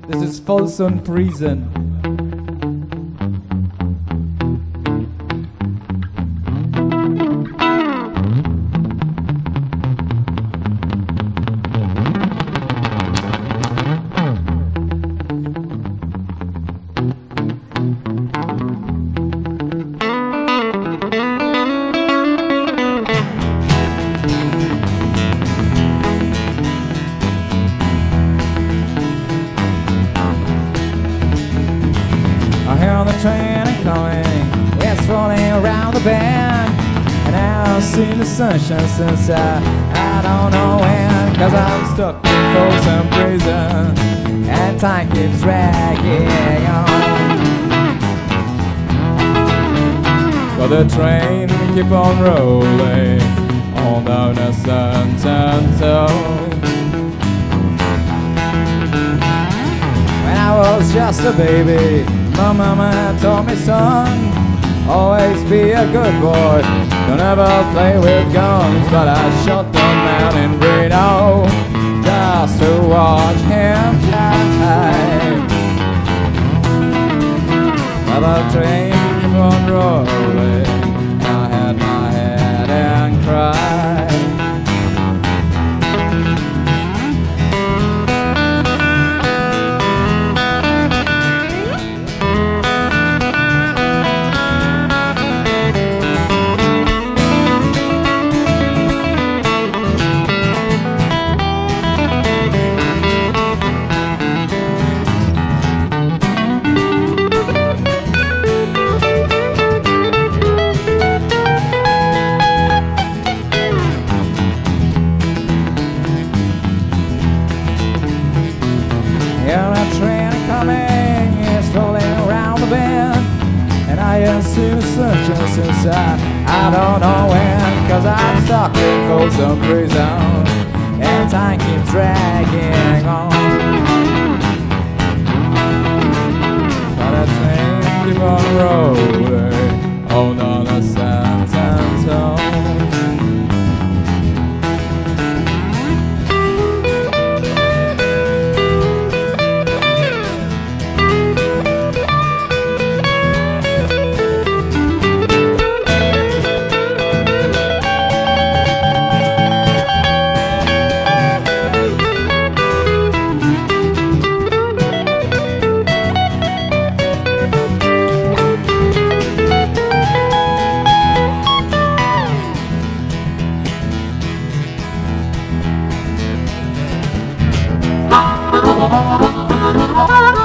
This is Folsom Prison. I hear the train coming, it's rolling around the bend, and I've seen the sunshine since I don't know when, 'cause I'm stuck in Folsom Prison, and time keeps dragging on. But the train keep on rolling on down the sunset zone. When I was just a baby, my mama told me, son, always be a good boy, don't ever play with guns. But I shot the man in Reno just to watch him die. But the train kept on rolling, I had my head and cried. Yeah, that train coming, it's rolling around the bend, and I ain't seen the sunshine since I don't know when, 'cause I'm stuck in Folsom Prison, and time keeps dragging on. But that train keep on rolling, hold on the sunset zone. Oh,